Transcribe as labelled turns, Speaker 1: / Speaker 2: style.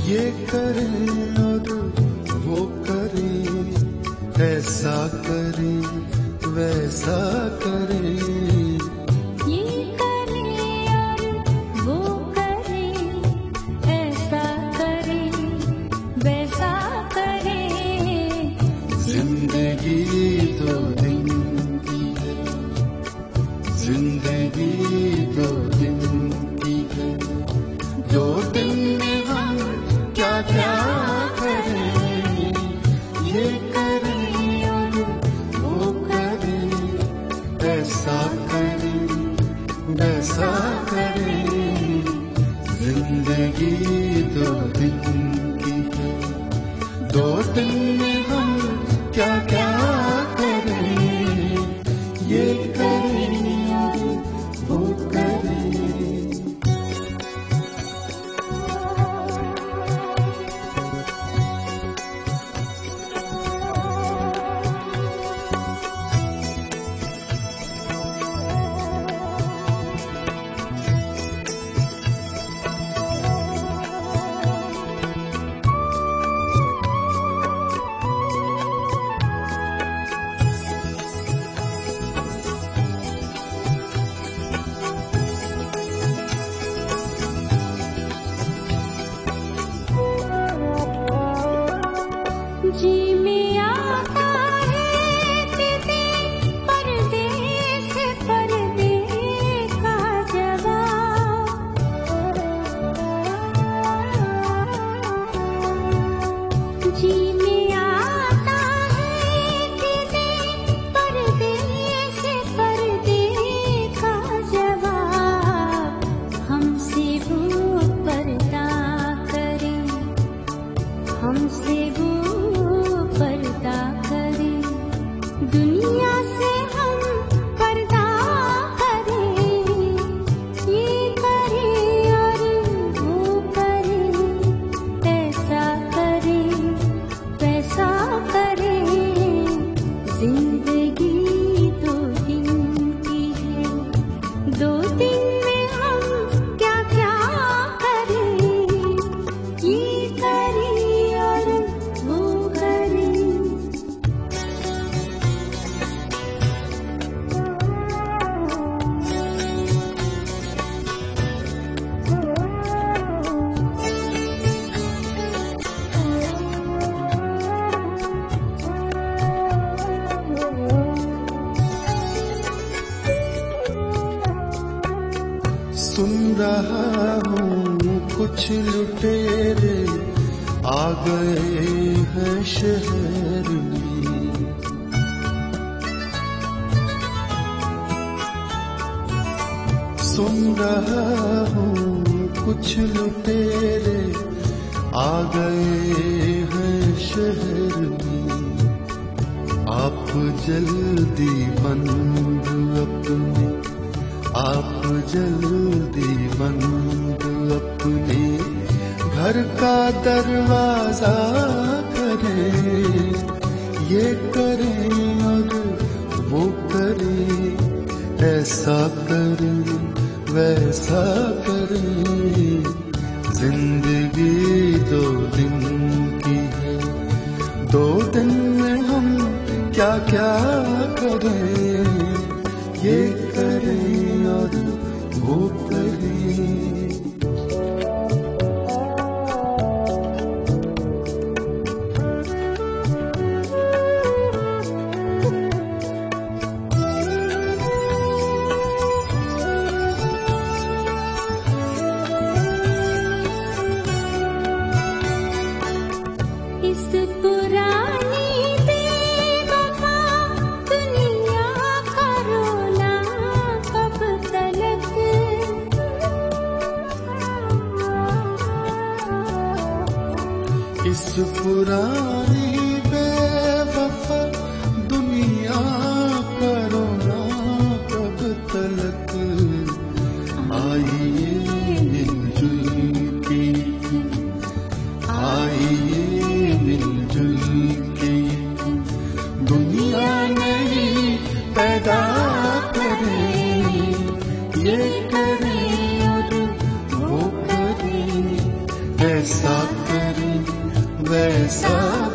Speaker 1: ये करें और वो करें, ऐसा करें वैसा करें।
Speaker 2: ये करें और वो करें, ऐसा करें वैसा करें।
Speaker 1: जिंदगी दो दिन की है, जिंदगी दो दिन की है, दो दिन में हम क्या क्या करें। ये करें और वो करें, ऐसा करें वैसा करें। जिंदगी दो दिन की है, दो दिन में हम क्या क्या करें। ये करें और वो करें।
Speaker 2: जी में आता है तेरे परदेस परदेस का जवाब। जी में आता है तेरे परदेस परदेस का जवाब। हमसे वो पर्दा करे, हमसे वो पर्दा करे, दुनिया से हम पर्दा करें। ये करें और वो करें, ऐसा करें वैसा करें। जिंदगी दो दिन की है, दो दिन में हम क्या क्या करें। ये करें और वो करें।
Speaker 1: सुन रहा हूँ कुछ लुटेरे आ गए हैं शहर में। सुन रहा हूँ कुछ लुटेरे आ गए हैं शहर में। आप जल्दी बंद अपने, आप जल्दी बंद अपने घर का दरवाजा करें। ये करें और वो करें, ऐसा करें वैसा करें। जिंदगी दो दिन की है, दो दिन में हम क्या क्या करें। ये करें और वो करें।
Speaker 2: इस पुरानी बेवफा दुनिया का रोना कब तलक।
Speaker 1: इस पुरानी बेवफा दुनिया का रोना कब तलक। आइए मिलजुल के, आइए मिलजुल के दुनिया नहीं पैदा करें। ये करें और वो करें, ऐसा करें वैसा